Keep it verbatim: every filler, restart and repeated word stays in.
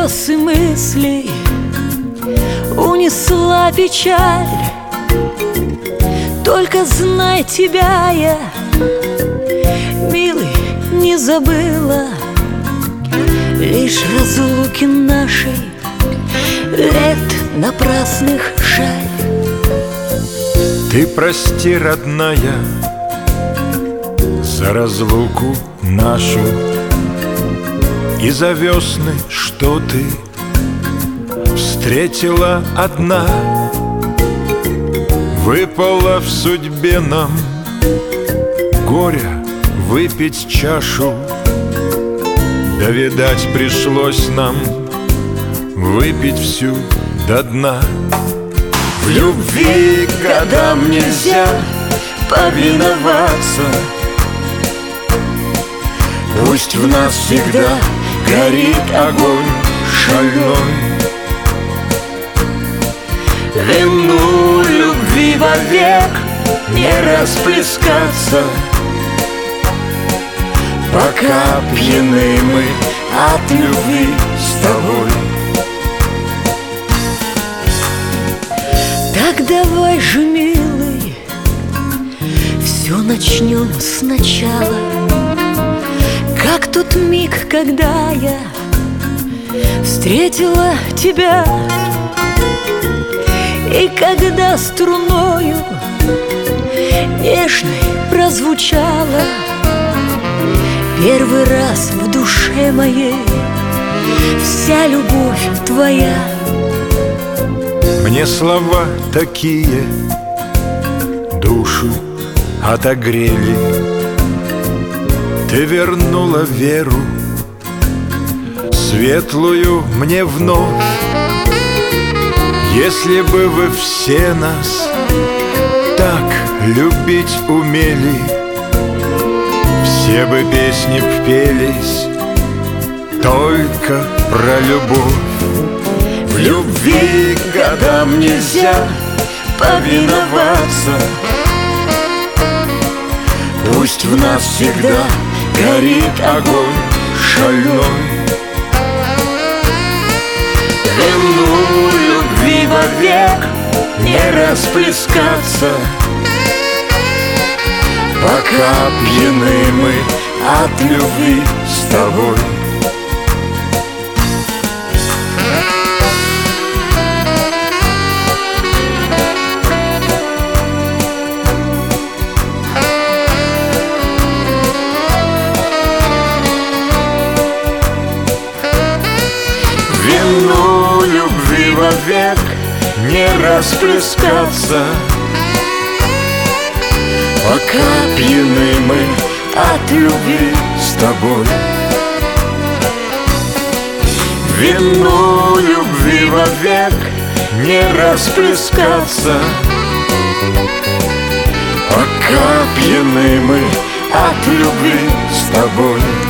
слез и мыслей унесла печаль. Только знай, тебя я, милый, не забыла. Лишь разлуки нашей лет напрасных жаль. Ты прости, родная, за разлуку нашу и за весны, что ты встретила одна. Выпало в судьбе нам горя выпить чашу, да, видать, пришлось нам выпить всю до дна. В любви годам нельзя повиноваться. Пусть в нас всегда горит огонь шальной. Вину любви вовек не расплескаться, пока пьяны мы от любви с тобой. Так давай же, милый, все начнем сначала, как тот миг, когда я встретила тебя. И когда струною нежной прозвучала первый раз в душе моей вся любовь твоя. Мне слова такие душу отогрели. Ты вернула веру светлую мне вновь. Если бы вы все нас так любить умели, все бы песни пелись только про любовь. В любви годам нельзя повиноваться. Пусть в нас всегда горит огонь шальной. Вину любви вовек не расплескаться, пока пьяны мы от любви с тобой. Вину любви вовек не расплескаться, пока пьяны мы от любви с тобой. Вину любви вовек не расплескаться, пока пьяны мы от любви с тобой.